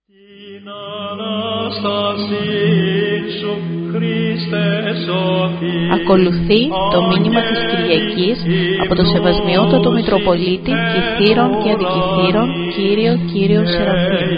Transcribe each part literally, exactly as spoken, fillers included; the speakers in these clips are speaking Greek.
Ακολουθεί το μήνυμα της Κυριακής από το Σεβασμιότατο Μητροπολίτη Κυθύρων και Αντικυθύρων, Κύριο Κύριο Σεραφείμ.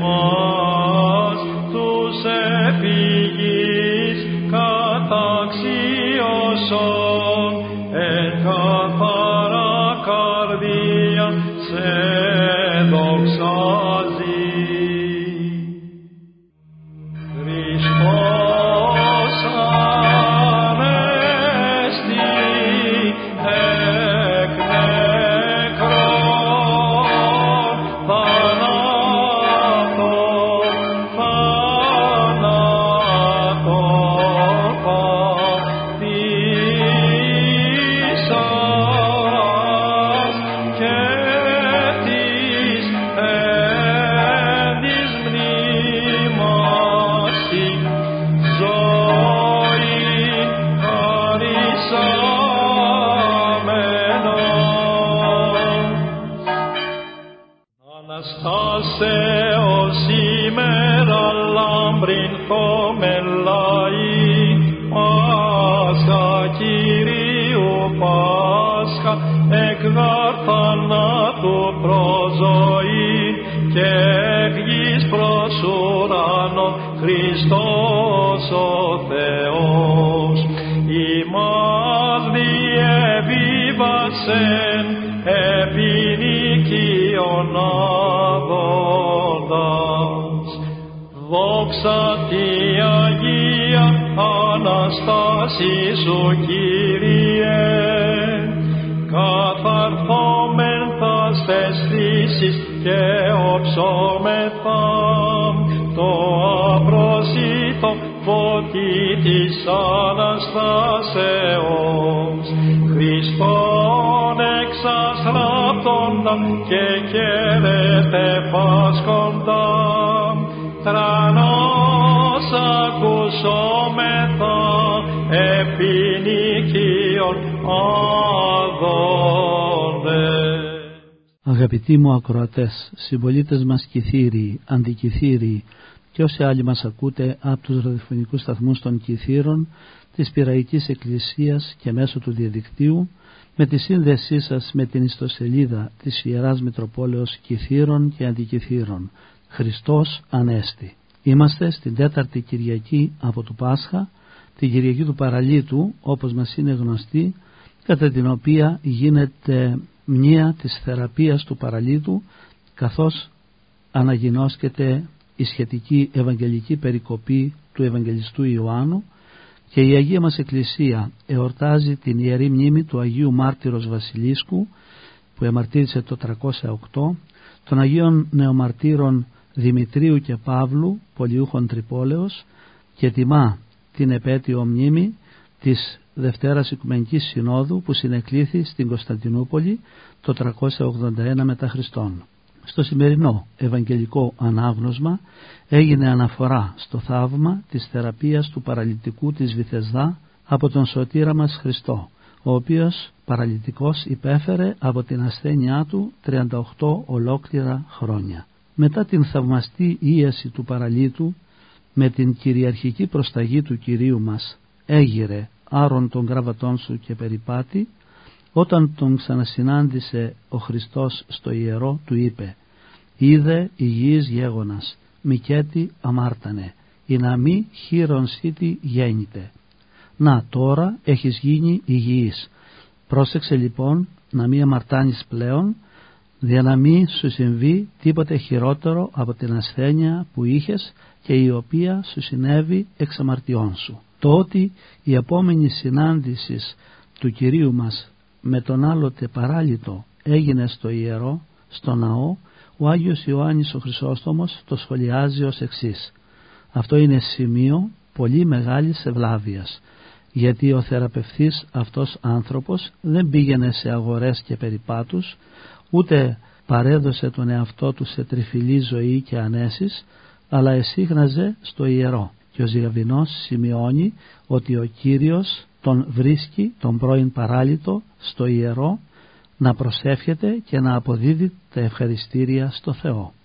Αγαπητοί μου ακροατές, συμπολίτες μας Κυθύριοι, Αντικυθύριοι και όσοι άλλοι μας ακούτε από τους ραδιοφωνικούς σταθμούς των Κυθύρων, της Πειραϊκής Εκκλησίας και μέσω του διαδικτύου, με τη σύνδεσή σας με την ιστοσελίδα της Ιεράς Μητροπόλεως Κυθύρων και Αντικυθύρων, Χριστός Ανέστη. Είμαστε στην τέταρτη Κυριακή από του Πάσχα, την Κυριακή του Παραλίτου, όπως μας είναι γνωστή, κατά την οποία γίνεται μνήα της θεραπείας του παραλίτου, καθώς αναγινώσκεται η σχετική ευαγγελική περικοπή του Ευαγγελιστού Ιωάννου, και η Αγία μας Εκκλησία εορτάζει την ιερή μνήμη του Αγίου Μάρτυρος Βασιλίσκου, που εμαρτύρησε το τριακόσια οκτώ, των Αγίων Νεομαρτύρων Δημητρίου και Παύλου, πολιούχων Τρυπόλεως, και τιμά την επέτειο μνήμη της Δευτέρας Οικουμενικής Συνόδου που συνεκλήθη στην Κωνσταντινούπολη το τριακόσια ογδόντα ένα μετά Χριστόν. Στο σημερινό Ευαγγελικό Ανάγνωσμα έγινε αναφορά στο θαύμα της θεραπείας του παραλυτικού της Βηθεσδά από τον Σωτήρα μας Χριστό, ο οποίος παραλυτικός υπέφερε από την ασθένειά του τριάντα οκτώ ολόκληρα χρόνια. Μετά την θαυμαστή ίαση του παραλίτου, με την κυριαρχική προσταγή του Κυρίου μας έγειρε άρων των γραβατών σου και περιπάτη. Όταν τον ξανασυνάντησε ο Χριστός στο ιερό, του είπε: «Είδε υγιής γέγονας, μικέτη αμάρτανε, η να μη χείρον σίτη γέννητε. Να τώρα έχεις γίνει υγιής. Πρόσεξε λοιπόν να μη αμαρτάνεις πλέον, για να μη σου συμβεί τίποτε χειρότερο από την ασθένεια που είχες και η οποία σου συνέβη εξ αμαρτιών σου». Το ότι η επόμενη συνάντηση του Κυρίου μας με τον άλλοτε παράλυτο έγινε στο ιερό, στο ναό, ο Άγιος Ιωάννης ο Χρυσόστομος το σχολιάζει ως εξής: «Αυτό είναι σημείο πολύ μεγάλης ευλάβειας, γιατί ο θεραπευτής αυτός άνθρωπος δεν πήγαινε σε αγορές και περιπάτους, ούτε παρέδωσε τον εαυτό του σε τριφυλή ζωή και ανέσεις, αλλά εσύγναζε στο ιερό». Και ο Ζιαβινός σημειώνει ότι ο Κύριος τον βρίσκει τον πρώην παράλυτο στο ιερό να προσεύχεται και να αποδίδει τα ευχαριστήρια στο Θεό.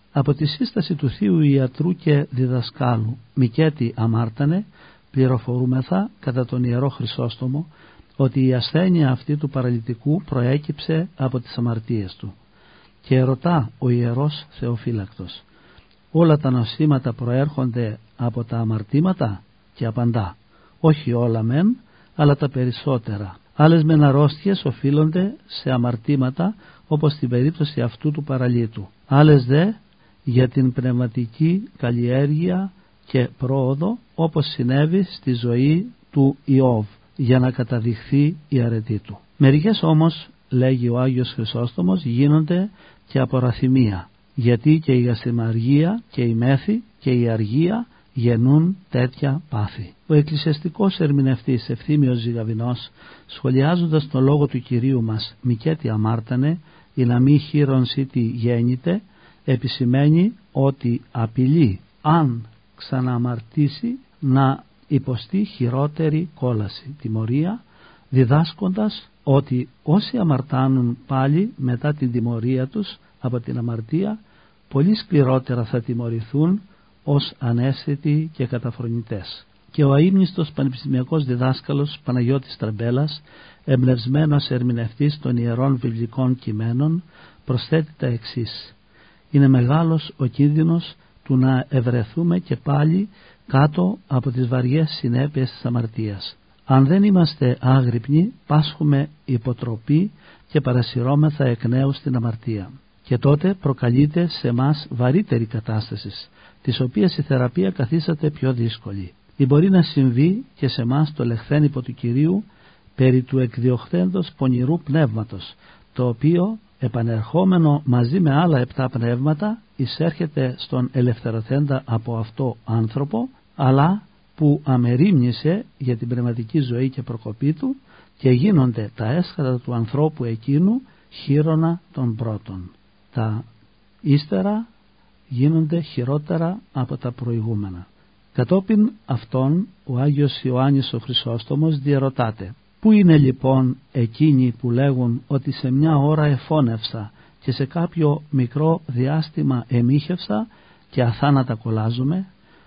Από τη σύσταση του θείου ιατρού και διδασκάλου Μικέτη Αμάρτανε πληροφορούμεθα κατά τον Ιερό Χρυσόστομο ότι η ασθένεια αυτή του παραλυτικού προέκυψε από τις αμαρτίες του. Και ρωτά ο Ιερός Θεοφύλακτος, όλα τα νοσήματα προέρχονται από τα αμαρτήματα? Και απαντά, όχι όλα μεν, αλλά τα περισσότερα. Άλλες μεν αρρώστιες οφείλονται σε αμαρτήματα, όπως στην περίπτωση αυτού του παραλύτου. Άλλες δε για την πνευματική καλλιέργεια και πρόοδο, όπως συνέβη στη ζωή του Ιώβ, για να καταδειχθεί η αρετή του. Μερικές όμως, λέγει ο Άγιος Χρυσόστομος, γίνονται και από ραθυμία, γιατί και η γαστριμαργία και η μέθη και η αργία γεννούν τέτοια πάθη. Ο εκκλησιαστικός ερμηνευτής Ευθύμιος Ζυγαβηνός, σχολιάζοντας τον λόγο του Κυρίου μας Μικέτη Αμάρτανε, η να μη χείρον σίτι γέννηται, επισημαίνει ότι απειλεί αν ξαναμαρτήσει να υποστεί χειρότερη κόλαση, τιμωρία, διδάσκοντας ότι όσοι αμαρτάνουν πάλι μετά την τιμωρία τους από την αμαρτία, πολύ σκληρότερα θα τιμωρηθούν ως ανέστητοι και καταφρονητές. Και ο αείμνηστος πανεπιστημιακός διδάσκαλος Παναγιώτης Τραμπέλας, εμπνευσμένος ερμηνευτής των ιερών βιβλικών κειμένων, προσθέτει τα εξής: είναι μεγάλος ο κίνδυνος του να ευρεθούμε και πάλι κάτω από τις βαριές συνέπειες της αμαρτίας. Αν δεν είμαστε άγρυπνοι, πάσχουμε υποτροπή και παρασυρώμεθα εκ νέου στην αμαρτία. Και τότε προκαλείται σε εμάς βαρύτερη κατάσταση, της οποίας η θεραπεία καθίσταται πιο δύσκολη. Ή μπορεί να συμβεί και σε εμάς το λεχθέν υπό του Κυρίου περί του εκδιοχθέντος πονηρού πνεύματος, το οποίο επανερχόμενο μαζί με άλλα επτά πνεύματα εισέρχεται στον ελευθερωθέντα από αυτό άνθρωπο, αλλά που αμερίμνησε για την πνευματική ζωή και προκοπή του, και γίνονται τα έσχατα του ανθρώπου εκείνου χείρονα των πρώτων. Τα ύστερα γίνονται χειρότερα από τα προηγούμενα. Κατόπιν αυτών ο Άγιος Ιωάννης ο Χρυσόστομος διερωτάται, πού είναι λοιπόν εκείνοι που λέγουν ότι σε μια ώρα εφώνευσα και σε κάποιο μικρό διάστημα εμίχευσα και αθάνατα κολλάζουμε?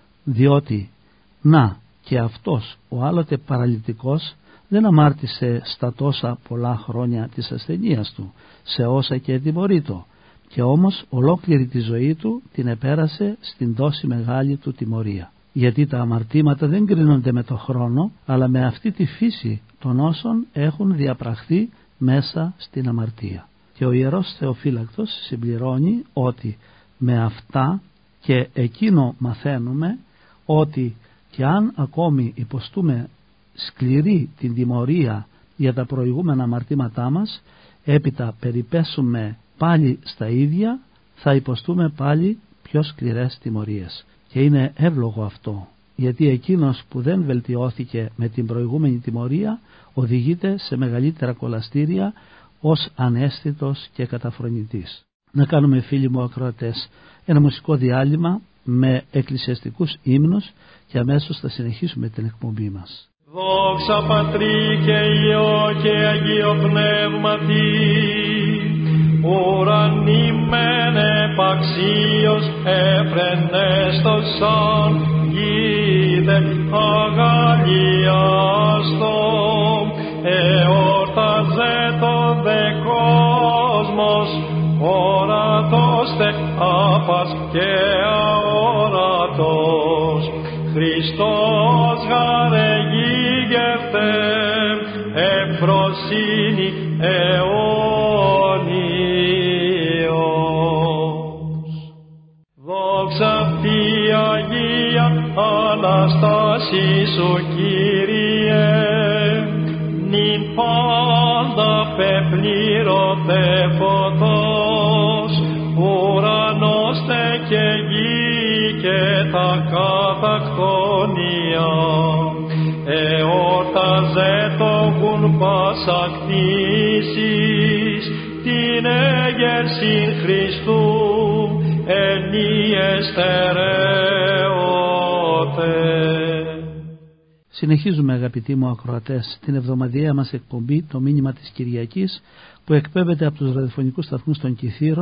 Διότι να, και αυτός ο άλλοτε παραλυτικός δεν αμάρτησε στα τόσα πολλά χρόνια της ασθενείας του, σε όσα και τιμωρείτο, και όμως ολόκληρη τη ζωή του την επέρασε στην τόση μεγάλη του τιμωρία. Γιατί τα αμαρτήματα δεν κρίνονται με το χρόνο, αλλά με αυτή τη φύση των όσων έχουν διαπραχθεί μέσα στην αμαρτία. Και ο Ιερός Θεοφύλακτος συμπληρώνει ότι με αυτά και εκείνο μαθαίνουμε ότι και αν ακόμη υποστούμε σκληρή την τιμωρία για τα προηγούμενα αμαρτήματά μας, έπειτα περιπέσουμε πάλι στα ίδια, θα υποστούμε πάλι πιο σκληρές τιμωρίες. Και είναι εύλογο αυτό, γιατί εκείνος που δεν βελτιώθηκε με την προηγούμενη τιμωρία οδηγείται σε μεγαλύτερα κολαστήρια ως αναίσθητος και καταφρονητής. Να κάνουμε, φίλοι μου ακροατές, ένα μουσικό διάλειμμα με εκκλησιαστικούς ύμνους και αμέσως θα συνεχίσουμε την εκπομπή μας. Δόξα Πατρί και Υιό και Αγίο Πνεύματι, ουρανή μεν επαξίως εφρενέστοσαν, γίδε αγαλιάστο, εορτάζε το δε κόσμος, ορατός τε άπας και αόρατος, Χριστός γαρεγίγευτε εμπροσύνη αιώνιος. Δόξα Θη Αγία Αναστάση σου Κύριε, νυν πάντα πεπλήρωτε φωτός, ουρανός τε και γη και τα κατακτόνια, εόρταζε το γουν πάσα κτήσεις, την έγερσιν Χριστού ενιεστερεώτε. Συνεχίζουμε, αγαπητοί μου ακροατές, την εβδομαδιαία μας εκπομπή, το μήνυμα της Κυριακής, που εκπέμπεται από τους ραδιοφωνικούς σταθμούς των Κιθήρων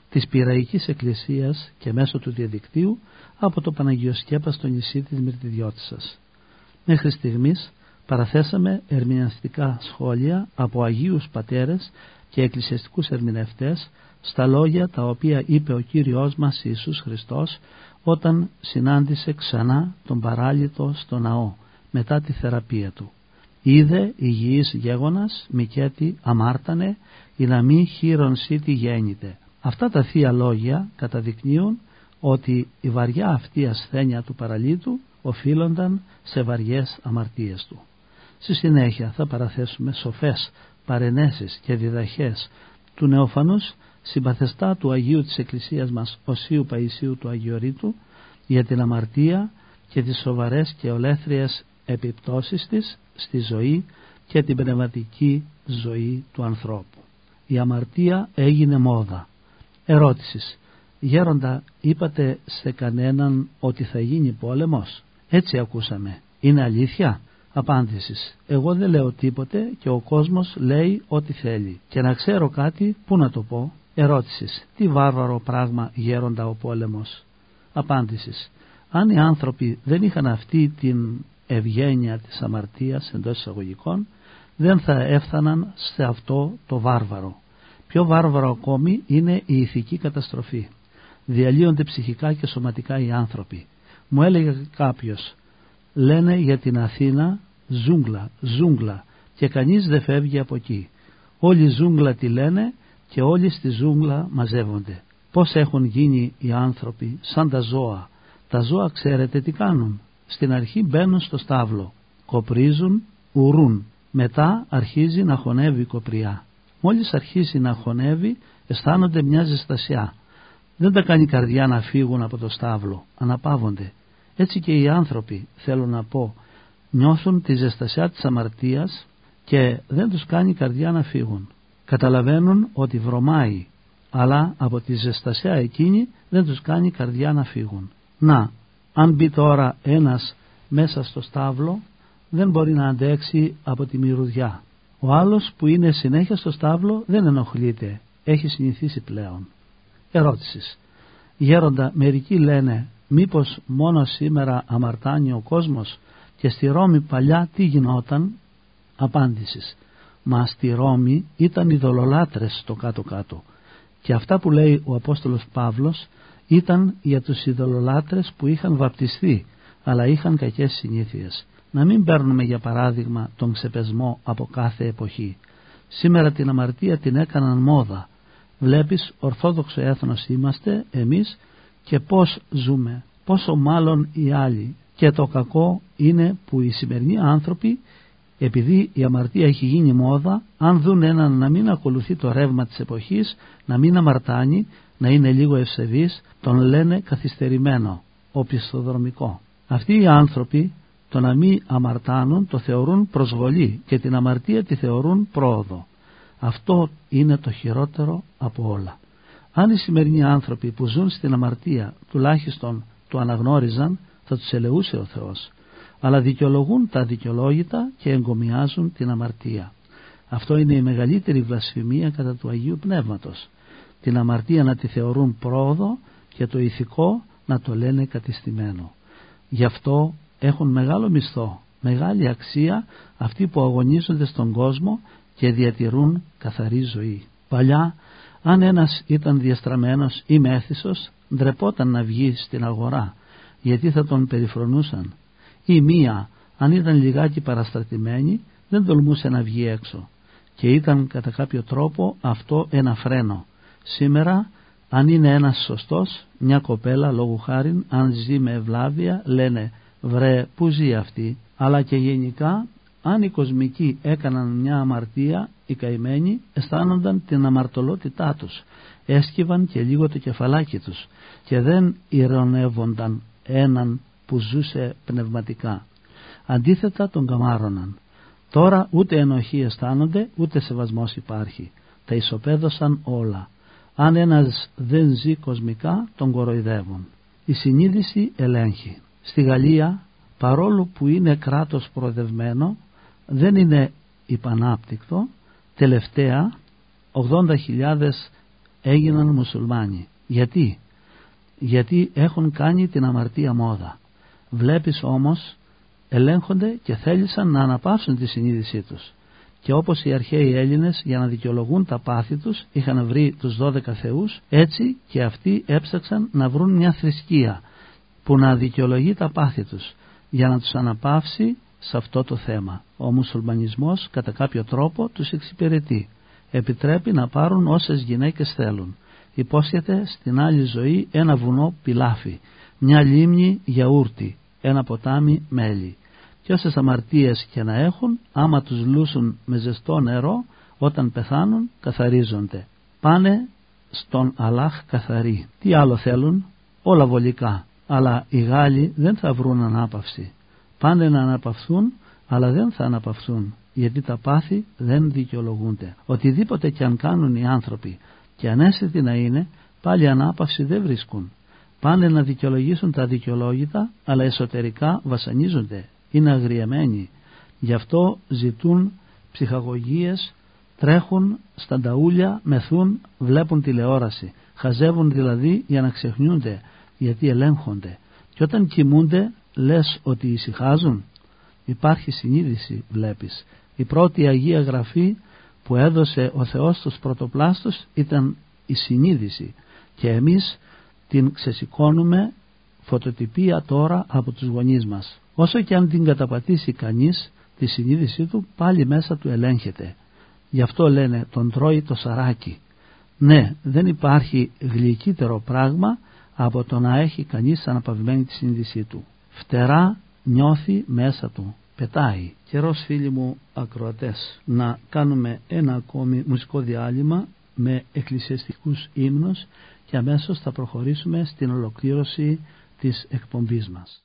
της Πειραϊκής Εκκλησίας και μέσω του διαδικτύου από το Παναγιοσκέπα στο νησί της Μυρτιδιώτισσας. Μέχρι στιγμής παραθέσαμε ερμηνευτικά σχόλια από Αγίους Πατέρες και εκκλησιαστικούς ερμηνευτές στα λόγια τα οποία είπε ο Κύριος μας Ιησούς Χριστός όταν συνάντησε ξανά τον παράλυτο στο ναό μετά τη θεραπεία του. Είδε υγιής γέγονας, μικέτη αμάρτανε, η να μη χείρον σίτη γέννηται. Αυτά τα θεία λόγια καταδεικνύουν ότι η βαριά αυτή ασθένεια του παραλύτου οφείλονταν σε βαριές αμαρτίες του. Στη συνέχεια θα παραθέσουμε σοφές παρενέσεις και διδαχές του νεοφανούς συμπαθεστά του Αγίου της Εκκλησίας μας Οσίου Παϊσίου του Αγιορείτου για την αμαρτία και τις σοβαρές και ολέθριες επιπτώσεις της στη ζωή και την πνευματική ζωή του ανθρώπου. Η αμαρτία έγινε μόδα. Ερώτησης: γέροντα, είπατε σε κανέναν ότι θα γίνει πόλεμος? Έτσι ακούσαμε. Είναι αλήθεια? Απάντησης: εγώ δεν λέω τίποτε και ο κόσμος λέει ό,τι θέλει. Και να ξέρω κάτι, πού να το πω? Ερώτησης: τι βάρβαρο πράγμα, γέροντα, ο πόλεμος? Απάντησης: αν οι άνθρωποι δεν είχαν αυτή την ευγένεια της αμαρτίας εντός εισαγωγικών, δεν θα έφταναν σε αυτό το βάρβαρο. Πιο βάρβαρο ακόμη είναι η ηθική καταστροφή. Διαλύονται ψυχικά και σωματικά οι άνθρωποι. Μου έλεγε κάποιος: λένε για την Αθήνα ζούγκλα, ζούγκλα και κανείς δεν φεύγει από εκεί. Όλοι ζούγκλα τη λένε και όλοι στη ζούγκλα μαζεύονται. Πώς έχουν γίνει οι άνθρωποι σαν τα ζώα? Τα ζώα ξέρετε τι κάνουν? Στην αρχή μπαίνουν στο στάβλο, κοπρίζουν, ουρούν. Μετά αρχίζει να χωνεύει η κοπριά. Μόλις αρχίσει να χωνεύει αισθάνονται μια ζεστασιά. Δεν τα κάνει καρδιά να φύγουν από το στάβλο, αναπαύονται. Έτσι και οι άνθρωποι, θέλω να πω, νιώθουν τη ζεστασιά της αμαρτίας και δεν τους κάνει καρδιά να φύγουν. Καταλαβαίνουν ότι βρωμάει, αλλά από τη ζεστασιά εκείνη δεν τους κάνει καρδιά να φύγουν. Να, αν μπει τώρα ένας μέσα στο στάβλο, δεν μπορεί να αντέξει από τη μυρωδιά. Ο άλλος που είναι συνέχεια στο στάβλο δεν ενοχλείται, έχει συνηθίσει πλέον. Ερώτησης: γέροντα, μερικοί λένε μήπως μόνο σήμερα αμαρτάνει ο κόσμος και στη Ρώμη παλιά τι γινόταν? Απάντησης: μα στη Ρώμη ήταν ειδωλολάτρες στο κάτω-κάτω και αυτά που λέει ο Απόστολος Παύλος ήταν για τους ειδωλολάτρες που είχαν βαπτιστεί αλλά είχαν κακές συνήθειες. Να μην παίρνουμε για παράδειγμα τον ξεπεσμό από κάθε εποχή. Σήμερα την αμαρτία την έκαναν μόδα. Βλέπεις, ορθόδοξο έθνος είμαστε εμείς και πώς ζούμε, πόσο μάλλον οι άλλοι. Και το κακό είναι που οι σημερινοί άνθρωποι, επειδή η αμαρτία έχει γίνει μόδα, αν δουν έναν να μην ακολουθεί το ρεύμα της εποχής, να μην αμαρτάνει, να είναι λίγο ευσεβής, τον λένε καθυστερημένο, οπισθοδρομικό. Αυτοί οι άνθρωποι το να μην αμαρτάνουν το θεωρούν προσβολή και την αμαρτία τη θεωρούν πρόοδο. Αυτό είναι το χειρότερο από όλα. Αν οι σημερινοί άνθρωποι που ζουν στην αμαρτία τουλάχιστον το αναγνώριζαν, θα τους ελεούσε ο Θεός. Αλλά δικαιολογούν τα δικαιολόγητα και εγκομιάζουν την αμαρτία. Αυτό είναι η μεγαλύτερη βλασφημία κατά του Αγίου Πνεύματος. Την αμαρτία να τη θεωρούν πρόοδο και το ηθικό να το λένε κατεστημένο. Γι' αυτό έχουν μεγάλο μισθό, μεγάλη αξία αυτοί που αγωνίζονται στον κόσμο και διατηρούν καθαρή ζωή. Παλιά, αν ένας ήταν διαστραμμένος ή μέθησος, ντρεπόταν να βγει στην αγορά, γιατί θα τον περιφρονούσαν. Ή μία, αν ήταν λιγάκι παραστρατημένη, δεν τολμούσε να βγει έξω και ήταν κατά κάποιο τρόπο αυτό ένα φρένο. Σήμερα, αν είναι ένας σωστός, μια κοπέλα λόγου χάριν, αν ζει με ευλάβεια, λένε βρε που ζει αυτή. Αλλά και γενικά, αν οι κοσμικοί έκαναν μια αμαρτία, οι καημένοι αισθάνονταν την αμαρτωλότητά τους, έσκυβαν και λίγο το κεφαλάκι τους και δεν ηρωνεύονταν έναν που ζούσε πνευματικά. Αντίθετα τον καμάρωναν. Τώρα ούτε ενοχή αισθάνονται, ούτε σεβασμός υπάρχει. Τα ισοπαίδωσαν όλα. Αν ένας δεν ζει κοσμικά, τον κοροϊδεύουν. Η συνείδηση ελέγχει. Στη Γαλλία, παρόλο που είναι κράτος προοδευμένο, δεν είναι υπανάπτυκτο. Τελευταία ογδόντα χιλιάδες έγιναν μουσουλμάνοι. Γιατί? Γιατί έχουν κάνει την αμαρτία μόδα. Βλέπεις όμως, ελέγχονται και θέλησαν να αναπαύσουν τη συνείδησή τους. Και όπως οι αρχαίοι Έλληνες για να δικαιολογούν τα πάθη τους είχαν βρει τους δώδεκα θεούς, έτσι και αυτοί έψαξαν να βρουν μια θρησκεία που να δικαιολογεί τα πάθη τους για να τους αναπαύσει σε αυτό το θέμα. Ο μουσουλμανισμός κατά κάποιο τρόπο τους εξυπηρετεί. Επιτρέπει να πάρουν όσες γυναίκες θέλουν. Υπόσχεται στην άλλη ζωή ένα βουνό πιλάφι, μια λίμνη γιαούρτι, ένα ποτάμι μέλι. Και όσες αμαρτίες και να έχουν, άμα τους λούσουν με ζεστό νερό, όταν πεθάνουν καθαρίζονται. Πάνε στον Αλλάχ καθαροί. Τι άλλο θέλουν? Όλα βολικά. Αλλά οι Γάλλοι δεν θα βρουν ανάπαυση. Πάνε να αναπαυθούν, αλλά δεν θα αναπαυθούν, γιατί τα πάθη δεν δικαιολογούνται. Οτιδήποτε και αν κάνουν οι άνθρωποι και ανέστητοι να είναι, πάλι ανάπαυση δεν βρίσκουν. Πάνε να δικαιολογήσουν τα δικαιολόγητα, αλλά εσωτερικά βασανίζονται, είναι αγριεμένοι. Γι' αυτό ζητούν ψυχαγωγίες, τρέχουν στα νταούλια, μεθούν, βλέπουν τηλεόραση. Χαζεύουν δηλαδή για να ξεχνιούνται, γιατί ελέγχονται. Και όταν κοιμούνται λες ότι ησυχάζουν? Υπάρχει συνείδηση, βλέπεις. Η πρώτη Αγία Γραφή που έδωσε ο Θεός στους πρωτοπλάστους ήταν η συνείδηση, και εμείς την ξεσηκώνουμε φωτοτυπία τώρα από τους γονείς μας. Όσο και αν την καταπατήσει κανείς, τη συνείδησή του πάλι μέσα του ελέγχεται. Γι' αυτό λένε τον τρώει το σαράκι. Ναι, δεν υπάρχει γλυκύτερο πράγμα από το να έχει κανείς αναπαυμένη τη συνείδησή του. Φτερά νιώθει μέσα του, πετάει. Καιρός, φίλοι μου ακροατές, να κάνουμε ένα ακόμη μουσικό διάλειμμα με εκκλησιαστικούς ύμνους και αμέσως θα προχωρήσουμε στην ολοκλήρωση της εκπομπής μας.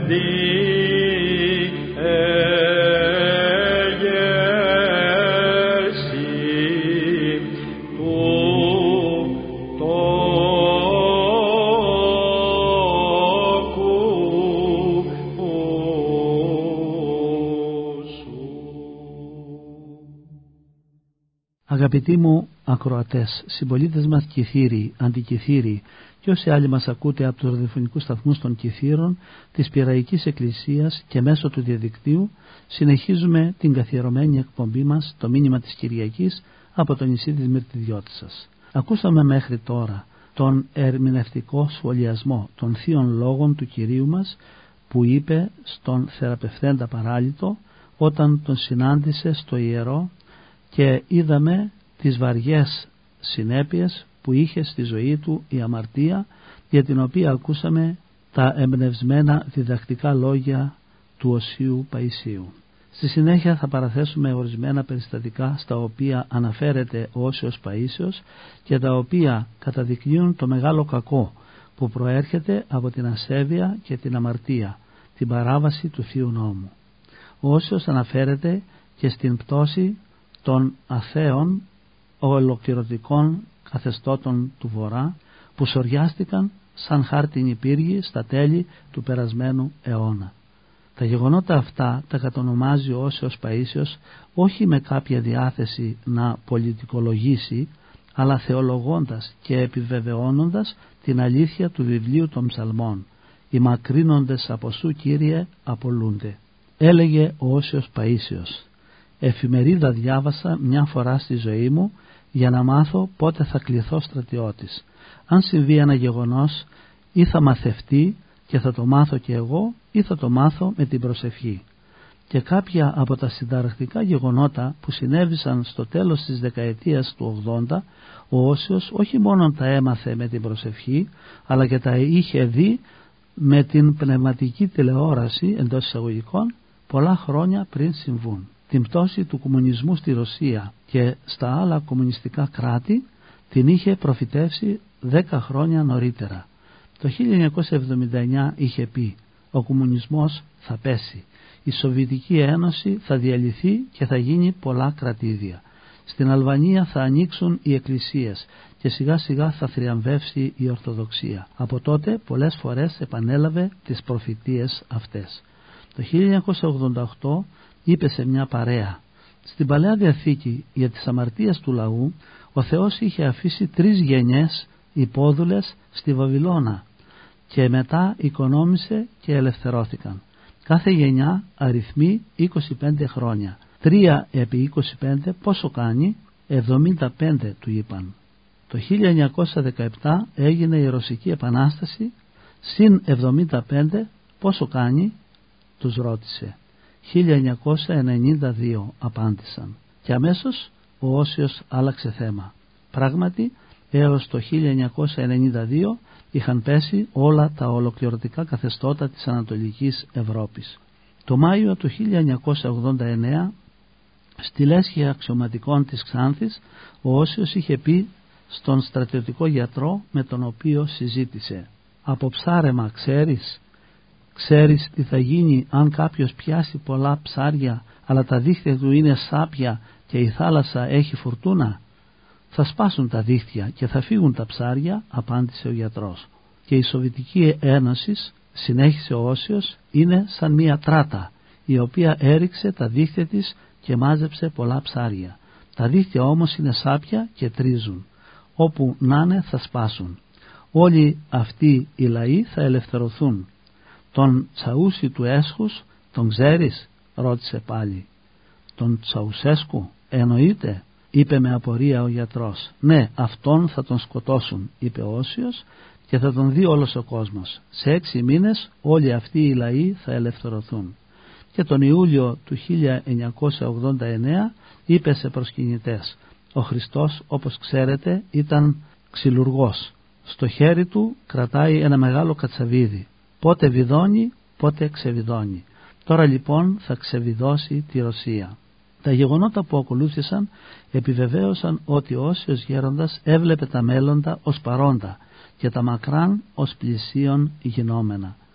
Αγαπητοί μου ακροατές, συμπολίτες μας Κιθύριοι, Αντικιθύριοι και όσοι άλλοι μας ακούτε από τους ραδιοφωνικούς σταθμούς των Κιθύρων της Πειραϊκής Εκκλησίας και μέσω του διαδικτύου, συνεχίζουμε την καθιερωμένη εκπομπή μας, το μήνυμα της Κυριακής, από το νησί της Μυρτιδιώτισσας. Ακούσαμε μέχρι τώρα τον ερμηνευτικό σχολιασμό των θείων λόγων του Κυρίου μας που είπε στον θεραπευθέντα παράλυτο όταν τον συνάντησε στο ιερό και είδαμε τις βαριές συνέπειες που είχε στη ζωή του η αμαρτία, για την οποία ακούσαμε τα εμπνευσμένα διδακτικά λόγια του Οσίου Παϊσίου. Στη συνέχεια θα παραθέσουμε ορισμένα περιστατικά στα οποία αναφέρεται ο Όσιος Παΐσιος και τα οποία καταδεικνύουν το μεγάλο κακό που προέρχεται από την ασέβεια και την αμαρτία, την παράβαση του Θείου Νόμου. Ο Όσιος αναφέρεται και στην πτώση των αθέων ολοκληρωτικών καθεστώτων του Βορρά που σωριάστηκαν σαν χάρτινοι πύργοι στα τέλη του περασμένου αιώνα. Τα γεγονότα αυτά τα κατονομάζει ο Όσιος Παΐσιος όχι με κάποια διάθεση να πολιτικολογήσει, αλλά θεολογώντας και επιβεβαιώνοντας την αλήθεια του βιβλίου των Ψαλμών. Οι μακρύνοντες από σου, Κύριε, απολούνται. Έλεγε ο Όσιος Παΐσιος: εφημερίδα διάβασα μια φορά στη ζωή μου για να μάθω πότε θα κληθώ στρατιώτης. Αν συμβεί ένα γεγονός, ή θα μαθευτεί και θα το μάθω και εγώ, ή θα το μάθω με την προσευχή. Και κάποια από τα συνταρακτικά γεγονότα που συνέβησαν στο τέλος της δεκαετίας του ογδόντα, ο Όσιος όχι μόνο τα έμαθε με την προσευχή, αλλά και τα είχε δει με την πνευματική τηλεόραση εντός εισαγωγικών πολλά χρόνια πριν συμβούν. Την πτώση του κομμουνισμού στη Ρωσία και στα άλλα κομμουνιστικά κράτη την είχε προφητεύσει δέκα χρόνια νωρίτερα. Το χίλια εννιακόσια εβδομήντα εννιά είχε πει: ο κομμουνισμός θα πέσει, η Σοβιετική Ένωση θα διαλυθεί και θα γίνει πολλά κρατήδια. Στην Αλβανία θα ανοίξουν οι εκκλησίες και σιγά σιγά θα θριαμβεύσει η Ορθοδοξία. Από τότε πολλές φορές επανέλαβε τις προφητείες αυτές. Το χίλια εννιακόσια ογδόντα οκτώ είπε σε μια παρέα: στην Παλαιά Διαθήκη για τις αμαρτίες του λαού ο Θεός είχε αφήσει τρεις γενιές υπόδουλες στη Βαβυλώνα και μετά οικονόμησε και ελευθερώθηκαν. Κάθε γενιά αριθμεί είκοσι πέντε χρόνια. Τρία επί είκοσι πέντε πόσο κάνει? εβδομήντα πέντε, του είπαν. Το χίλια εννιακόσια δεκαεπτά έγινε η Ρωσική Επανάσταση. Συν εβδομήντα πέντε πόσο κάνει? Τους ρώτησε. χίλια εννιακόσια ενενήντα δύο, απάντησαν. Και αμέσως ο Όσιος άλλαξε θέμα. Πράγματι έως το χίλια εννιακόσια ενενήντα δύο είχαν πέσει όλα τα ολοκληρωτικά καθεστώτα της Ανατολικής Ευρώπης. Το Μάιο του χίλια εννιακόσια ογδόντα εννέα στη λέσχη αξιωματικών της Ξάνθης ο Όσιος είχε πει στον στρατιωτικό γιατρό με τον οποίο συζήτησε: από ψάρεμα ξέρεις? Ξέρεις τι θα γίνει αν κάποιος πιάσει πολλά ψάρια αλλά τα δίχτυα του είναι σάπια και η θάλασσα έχει φουρτούνα? Θα σπάσουν τα δίχτυα και θα φύγουν τα ψάρια, απάντησε ο γιατρός. Και η Σοβιετική Ένωση, συνέχισε ο Όσιος, είναι σαν μια τράτα η οποία έριξε τα δίχτυα της και μάζεψε πολλά ψάρια. Τα δίχτυα όμως είναι σάπια και τρίζουν. Όπου να είναι θα σπάσουν. Όλοι αυτοί οι λαοί θα ελευθερωθούν. Τον Τσαούσι του έσχους τον ξέρεις? Ρώτησε πάλι. Τον Τσαουσέσκου? Εννοείται, είπε με απορία ο γιατρός. Ναι, αυτόν θα τον σκοτώσουν, είπε ο Όσιος, και θα τον δει όλος ο κόσμος. Σε έξι μήνες όλοι αυτοί οι λαοί θα ελευθερωθούν. Και τον Ιούλιο του χίλια εννιακόσια ογδόντα εννέα είπε σε προσκυνητές: ο Χριστός, όπως ξέρετε, ήταν ξυλουργός. Στο χέρι του κρατάει ένα μεγάλο κατσαβίδι. Πότε βιδώνει, πότε ξεβιδώνει. Τώρα λοιπόν θα ξεβιδώσει τη Ρωσία. Τα γεγονότα που ακολούθησαν επιβεβαίωσαν ότι ο Όσιος Γέροντας έβλεπε τα μέλλοντα ως παρόντα και τα μακράν ως πλησίον γινόμενα. Το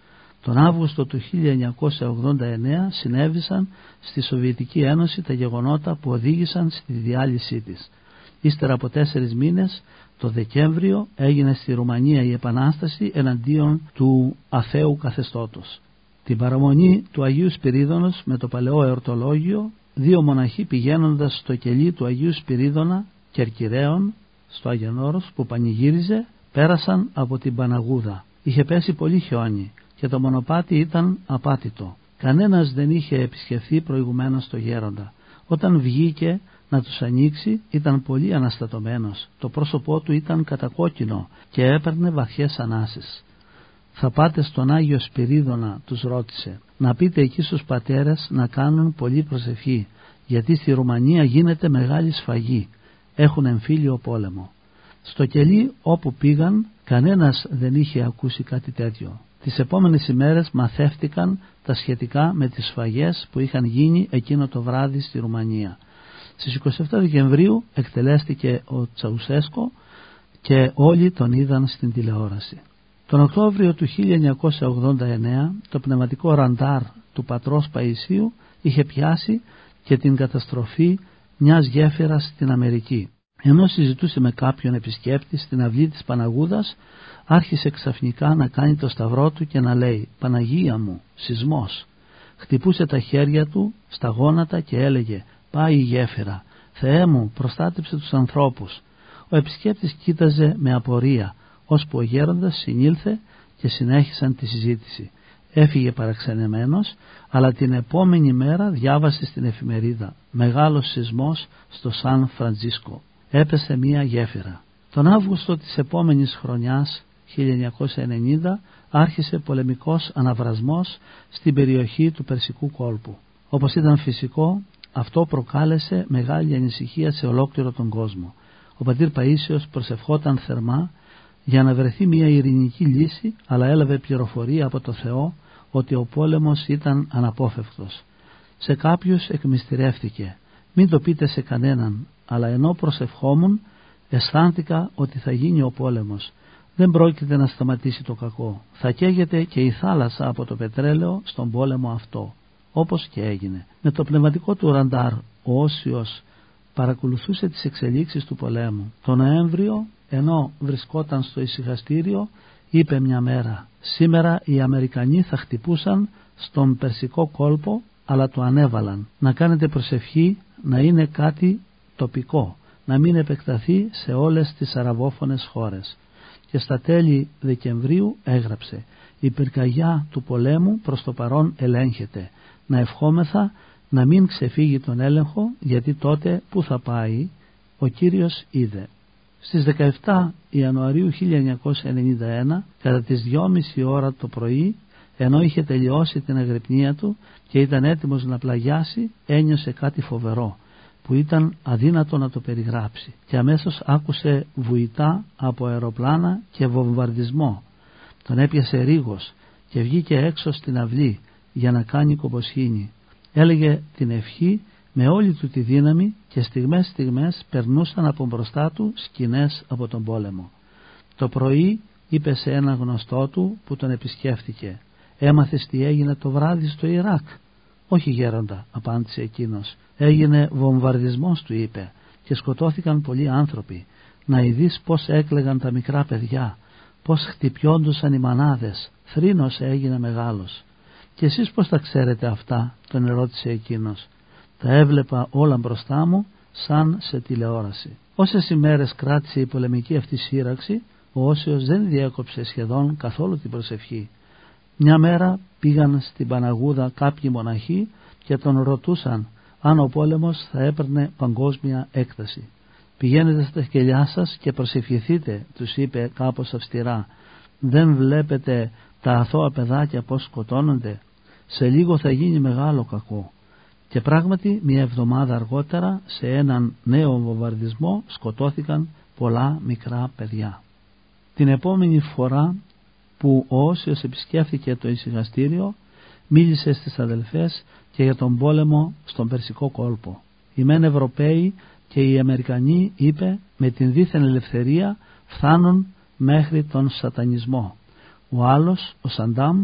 Τον Αύγουστο του χίλια εννιακόσια ογδόντα εννέα συνέβησαν στη Σοβιετική Ένωση τα γεγονότα που οδήγησαν στη διάλυσή της. Ύστερα από τέσσερις μήνες, το Δεκέμβριο, έγινε στη Ρουμανία η Επανάσταση εναντίον του αθέου καθεστώτος. Την παραμονή του Αγίου Σπυρίδωνος με το παλαιό εορτολόγιο, δύο μοναχοί πηγαίνοντας στο κελί του Αγίου Σπυρίδωνα Κερκυραίων, στο Άγιον Όρος που πανηγύριζε, πέρασαν από την Παναγούδα. Είχε πέσει πολύ χιόνι και το μονοπάτι ήταν απάτητο. Κανένας δεν είχε επισκεφθεί προηγουμένως το γέροντα. Όταν βγήκε να τους ανοίξει ήταν πολύ αναστατωμένος. Το πρόσωπό του ήταν κατακόκκινο και έπαιρνε βαθιές ανάσες. «Θα πάτε στον Άγιο Σπυρίδωνα», τους ρώτησε, «να πείτε εκεί στους πατέρες να κάνουν πολύ προσευχή, γιατί στη Ρουμανία γίνεται μεγάλη σφαγή. Έχουν εμφύλιο πόλεμο». Στο κελί όπου πήγαν κανένας δεν είχε ακούσει κάτι τέτοιο. Τις επόμενες ημέρες μαθεύτηκαν τα σχετικά με τις σφαγές που είχαν γίνει εκείνο το βράδυ στη Ρουμανία. Στις είκοσι επτά Δεκεμβρίου εκτελέστηκε ο Τσαουσέσκο και όλοι τον είδαν στην τηλεόραση. Τον Οκτώβριο του χίλια εννιακόσια ογδόντα εννέα το πνευματικό ραντάρ του πατρός Παΐσιου είχε πιάσει και την καταστροφή μιας γέφυρας στην Αμερική. Ενώ συζητούσε με κάποιον επισκέπτη στην αυλή της Παναγούδας, άρχισε ξαφνικά να κάνει το σταυρό του και να λέει «Παναγία μου, σεισμός». Χτυπούσε τα χέρια του στα γόνατα και έλεγε «Πάει η γέφυρα, Θεέ μου, προστάτεψε τους ανθρώπους». Ο επισκέπτης κοίταζε με απορία, ώσπου ο γέροντας συνήλθε και συνέχισαν τη συζήτηση. Έφυγε παραξενεμένος, αλλά την επόμενη μέρα διάβασε στην εφημερίδα «Μεγάλος σεισμός στο Σαν Φραντζίσκο». Έπεσε μία γέφυρα. Τον Αύγουστο της επόμενης χρονιάς, χίλια εννιακόσια ενενήντα, άρχισε πολεμικός αναβρασμός στην περιοχή του Περσικού κόλπου. Όπως ήταν φυσικό, αυτό προκάλεσε μεγάλη ανησυχία σε ολόκληρο τον κόσμο. Ο πατήρ Παΐσιος προσευχόταν θερμά για να βρεθεί μια ειρηνική λύση, αλλά έλαβε πληροφορία από το Θεό ότι ο πόλεμος ήταν αναπόφευκτος. Σε κάποιους εκμυστηρεύτηκε «Μην το πείτε σε κανέναν», αλλά ενώ προσευχόμουν αισθάνθηκα ότι θα γίνει ο πόλεμος. Δεν πρόκειται να σταματήσει το κακό. Θα καίγεται και η θάλασσα από το πετρέλαιο στον πόλεμο αυτό. Όπως και έγινε. Με το πνευματικό του ραντάρ ο Όσιος παρακολουθούσε τις εξελίξεις του πολέμου. Το Νοέμβριο, ενώ βρισκόταν στο ησυχαστήριο, είπε μια μέρα «Σήμερα οι Αμερικανοί θα χτυπούσαν στον Περσικό κόλπο, αλλά το ανέβαλαν. Να κάνετε προσευχή να είναι κάτι τοπικό, να μην επεκταθεί σε όλες τις αραβόφωνες χώρες». Και στα τέλη Δεκεμβρίου έγραψε «Η πυρκαγιά του πολέμου προς το παρόν ελέγχεται. Να ευχόμεθα να μην ξεφύγει τον έλεγχο, γιατί τότε που θα πάει ο Κύριος είδε». Στις δεκαεπτά Ιανουαρίου χίλια εννιακόσια ενενήντα ένα, κατά τις δυόμιση ώρα το πρωί, ενώ είχε τελειώσει την αγρυπνία του και ήταν έτοιμος να πλαγιάσει, ένιωσε κάτι φοβερό που ήταν αδύνατο να το περιγράψει, και αμέσως άκουσε βουητά από αεροπλάνα και βομβαρδισμό. Τον έπιασε ρίγος και βγήκε έξω στην αυλή για να κάνει κομποσχήνη. Έλεγε την ευχή με όλη του τη δύναμη και στιγμές στιγμές περνούσαν από μπροστά του σκηνές από τον πόλεμο. Το πρωί είπε σε ένα γνωστό του που τον επισκέφτηκε «Έμαθες τι έγινε το βράδυ στο Ιράκ?» «Όχι γέροντα», απάντησε εκείνος. «Έγινε βομβαρδισμός», του είπε, «και σκοτώθηκαν πολλοί άνθρωποι. Να ειδείς πως έκλαιγαν τα μικρά παιδιά, πως χτυπιόντουσαν οι μανάδες, θρήνος έγινε μεγάλος». «Και εσείς πως τα ξέρετε αυτά?» τον ερώτησε εκείνος. «Τα έβλεπα όλα μπροστά μου σαν σε τηλεόραση». Όσες ημέρες κράτησε η πολεμική αυτή σύραξη, ο Όσιος δεν διέκοψε σχεδόν καθόλου την προσευχή. Μια μέρα πήγαν στην Παναγούδα κάποιοι μοναχοί και τον ρωτούσαν αν ο πόλεμος θα έπαιρνε παγκόσμια έκταση. «Πηγαίνετε στα κελιά σας και προσευχηθείτε», τους είπε κάπως αυστηρά. «Δεν βλέπετε τα αθώα παιδάκια πως σκοτώνονται? Σε λίγο θα γίνει μεγάλο κακό». Και πράγματι μια εβδομάδα αργότερα σε έναν νέο βομβαρδισμό σκοτώθηκαν πολλά μικρά παιδιά. Την επόμενη φορά που ο Όσιος επισκέφθηκε το ησυχαστήριο, μίλησε στις αδελφές και για τον πόλεμο στον Περσικό κόλπο. Οι μεν Ευρωπαίοι και οι Αμερικανοί, είπε, με την δίθεν ελευθερία φτάνουν μέχρι τον σατανισμό. Ο άλλος, ο Σαντάμ,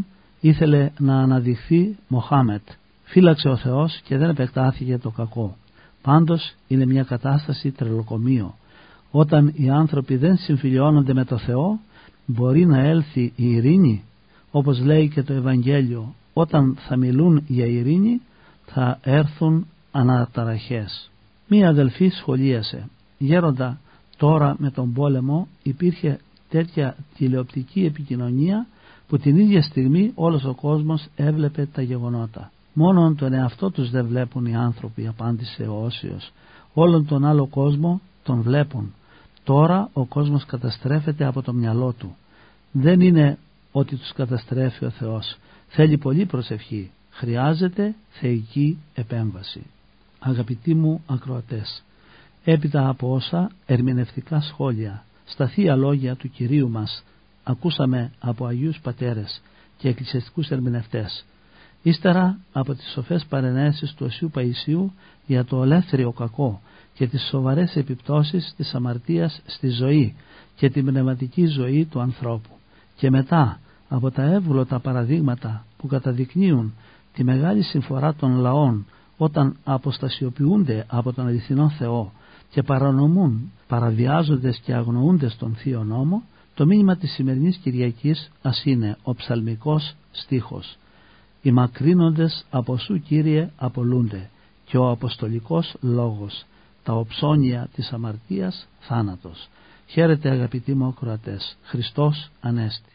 ήθελε να αναδειχθεί Μοχάμετ. Φύλαξε ο Θεός και δεν επεκτάθηκε το κακό. Πάντως είναι μια κατάσταση τρελοκομείο. Όταν οι άνθρωποι δεν συμφιλιώνονται με το Θεό, μπορεί να έλθει η ειρήνη. Όπως λέει και το Ευαγγέλιο, όταν θα μιλούν για ειρήνη θα έρθουν αναταραχές. Μία αδελφή σχολίασε: «Γέροντα, τώρα με τον πόλεμο υπήρχε τέτοια τηλεοπτική επικοινωνία που την ίδια στιγμή όλος ο κόσμος έβλεπε τα γεγονότα. Μόνον τον εαυτό τους δεν βλέπουν οι άνθρωποι», απάντησε ο Όσιος. «Όλον τον άλλο κόσμο τον βλέπουν. Τώρα ο κόσμος καταστρέφεται από το μυαλό του. Δεν είναι ότι τους καταστρέφει ο Θεός. Θέλει πολύ προσευχή. Χρειάζεται θεϊκή επέμβαση». Αγαπητοί μου ακροατές, έπειτα από όσα ερμηνευτικά σχόλια στα θεία λόγια του Κυρίου μας ακούσαμε από Αγίους Πατέρες και εκκλησιαστικούς ερμηνευτές, ύστερα από τις σοφές παρενέσεις του Οσίου Παϊσίου για το ολέθριο κακό και τις σοβαρές επιπτώσεις της αμαρτίας στη ζωή και την πνευματική ζωή του ανθρώπου, και μετά από τα εύγλωτα παραδείγματα που καταδεικνύουν τη μεγάλη συμφορά των λαών όταν αποστασιοποιούνται από τον αληθινό Θεό και παρανομούν παραβιάζοντες και αγνοούντες τον Θείο Νόμο, το μήνυμα της σημερινής Κυριακής ας είναι ο ψαλμικός στίχος: «Οι μακρύνοντες από σου, Κύριε, απολούνται, και ο αποστολικός λόγος, τα οψώνια της αμαρτίας θάνατος». Χαίρετε αγαπητοί μου ακροατές, Χριστός Ανέστη.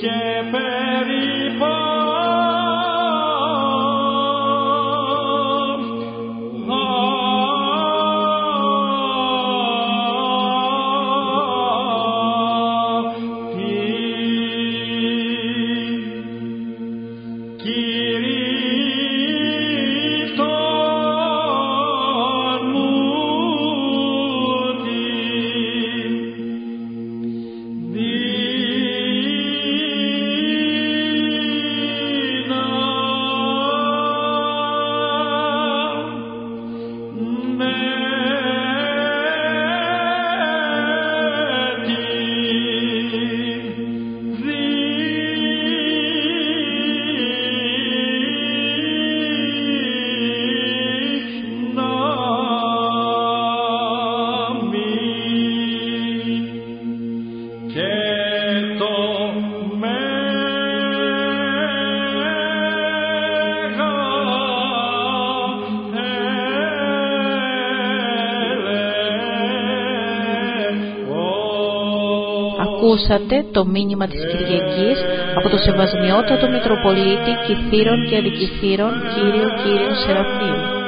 Ακούσατε το μήνυμα της Κυριακής από το Σεβασμιότατο Μητροπολίτη Κιθήρων και Αντικιθήρων Κύριο Κύριο Σεραφείμ.